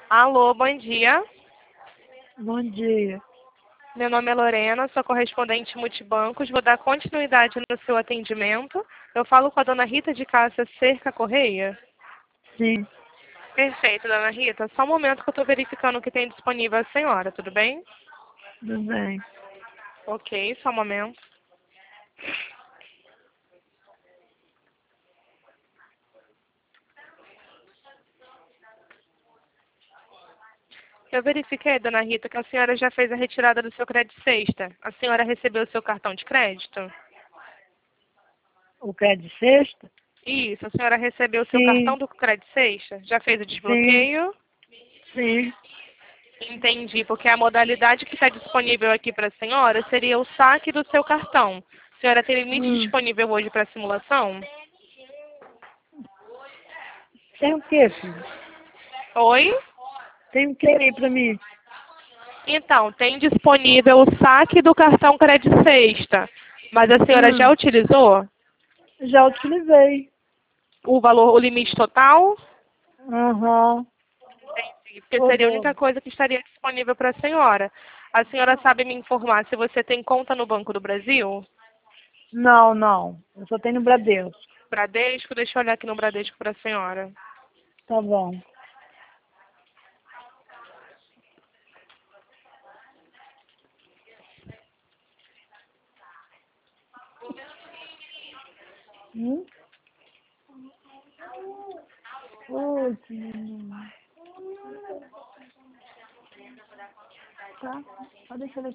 Alô, bom dia. Bom dia. Meu nome é Lorena, sou correspondente multibancos. Vou dar continuidade no seu atendimento. Eu falo com a dona Rita de Cássia Cerca Correia. Sim, Perfeito, dona Rita. Só um momento que eu estou verificando o que tem disponível a senhora, tudo bem? tudo bem. Ok, só um momento. Eu verifiquei, dona Rita, que a senhora já fez a retirada do seu crédito sexta. A senhora recebeu o seu cartão de crédito? O crédito sexta? Isso, a senhora recebeu o seu cartão Sim, do crédito sexta? Já fez o sim, desbloqueio? sim. Entendi, porque a modalidade que está disponível aqui para a senhora seria o saque do seu cartão. A senhora tem limite Hum. disponível hoje para simulação? Tem o quê, filho? Oi? Tem o que aí pra mim? Então, tem disponível o saque do cartão crédito sexta. Mas a senhora já Hum. utilizou Já utilizei. o valor, o limite total? Aham. Entendi, porque seria a Rodou. única coisa que estaria disponível para a senhora. A senhora sabe me informar se você tem conta no Banco do Brasil? Não, não. Eu só tenho no Bradesco. Bradesco? Deixa eu olhar aqui no Bradesco para a senhora. Tá bom. Hum? Putz, menino. Tá. Pode deixar ele